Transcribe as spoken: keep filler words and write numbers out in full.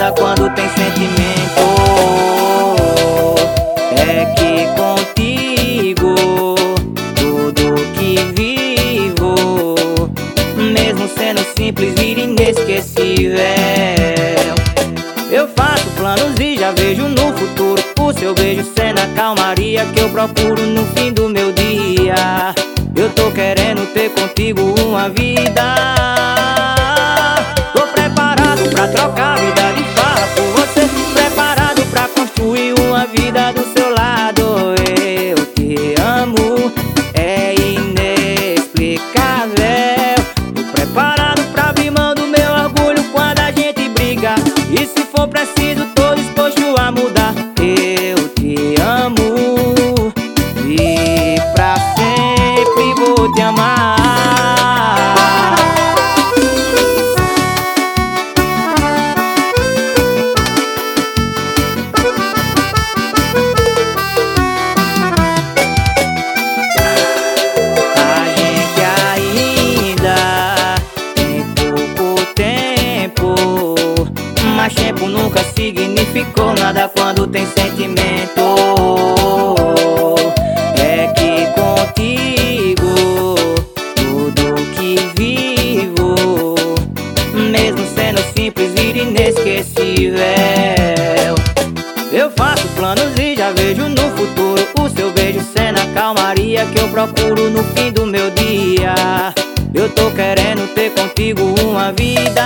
nada quando tem sentimento. É que contigo tudo que vivo, mesmo sendo simples, vira inesquecível. Eu faço planos e já vejo no futuro o seu beijo sendo a calmaria que eu procuro no fim do meu dia. Eu tô querendo ter contigo uma vida. Tô preparado pra trocar a vida de farra por você, preparado pra construir uma vida do seu lado. Eu te amo, é inexplicável. Tô preparado pra abrir mão do meu orgulho quando a gente briga, e se for preciso tô disposto a mudar. Eu te amo e pra sempre vou te amar. A gente ainda tem pouco tempo, mas tempo nunca significou nada quando tem sentimento. É que contigo tudo que vivo, mesmo sendo simples, vira inesquecível. Eu faço planos e já vejo no futuro o seu beijo sendo a calmaria que eu procuro no fim do meu dia. Eu tô querendo ter contigo uma vida.